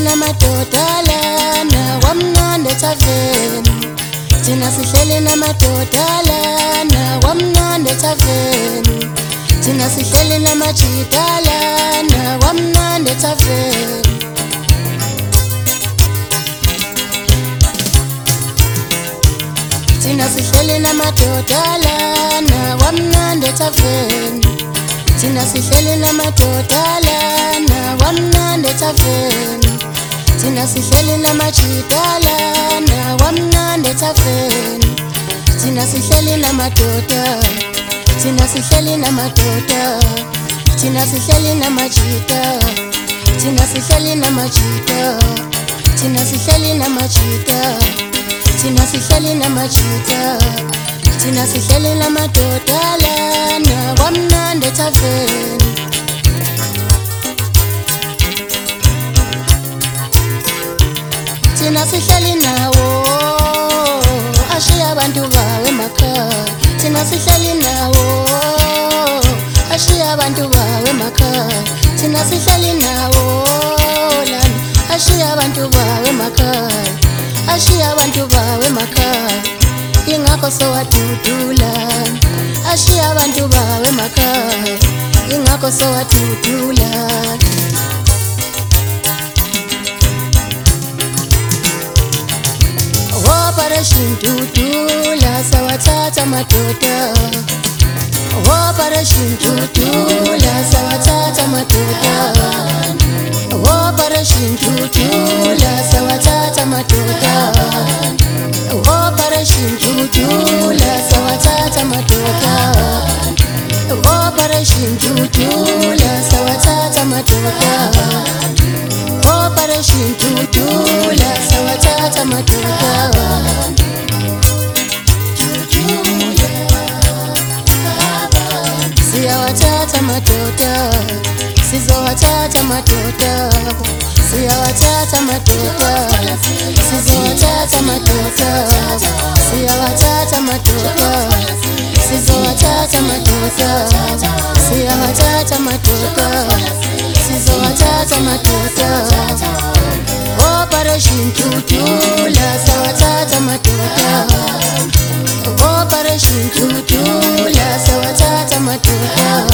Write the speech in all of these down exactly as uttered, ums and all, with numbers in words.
namadoda lana kwamnandi ethaveni. Thina sihleli namadoda lana kwamnandi ethaveni. Thina sihleli namajida lana kwamnandi ethaveni. Thina sihleli namadoda lana kwamnandi ethaveni. Thina sihleli namadoda lana kwamnandi ethaveni. Thina sihleli namajida lana kwamnandi ethaveni. Thina sihleli namadoda. Thina sihleli namadoda. Thina sihleli namajida. Thina sihleli namajida. Thina sihleli namajida. Thina sihleli namajida. Thina sihleli namadoda lana kwamnandi ethaveni. Thina sihleli nawo ashiya abantu bawe emakhaya. Thina sihleli nawo ashiya abantu bawe emakhaya. Thina sihleli nawo lana ashiya abantu bawe emakhaya. Ashiya abantu bawe emakhaya. Ingakho sowadudula. Ashiya abantu bawe emakhaya. Ingakho sowadudula. Operation Dudula sawathatha madoda. Operation Dudula sawathatha madoda. Operation Dudula sawathatha madoda. Operation Dudula sawathatha madoda. Operation Dudula sawathatha madoda. Operation Dudula sawathatha madoda. Siyawathatha madoda. Sizowathatha madoda. Siyawathatha madoda. Sizowathatha madoda. Siyawathatha madoda. Sizowathatha madoda. Siyawathatha madoda. Sizowathatha madoda. Operation Dudula sawathatha madoda. Operation Dudula sawathatha madoda.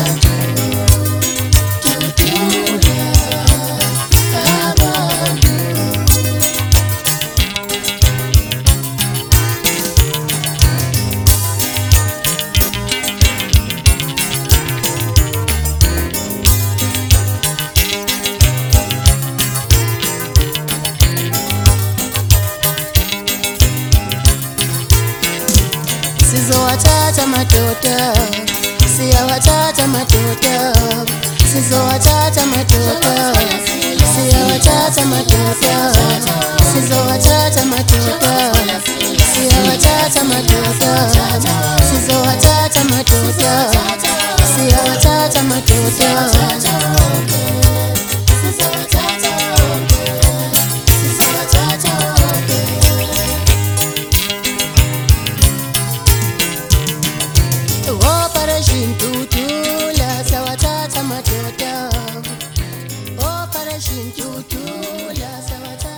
Sizowathatha madoda. Siyawathatha madoda. Sizowathatha madoda. Siyawathatha madoda. Sizowathatha madoda. Siyawathatha madoda. Sizowathatha madoda. Siyawathatha madoda. Operation Dudula sawathatha madoda. Operation Dudula sawathatha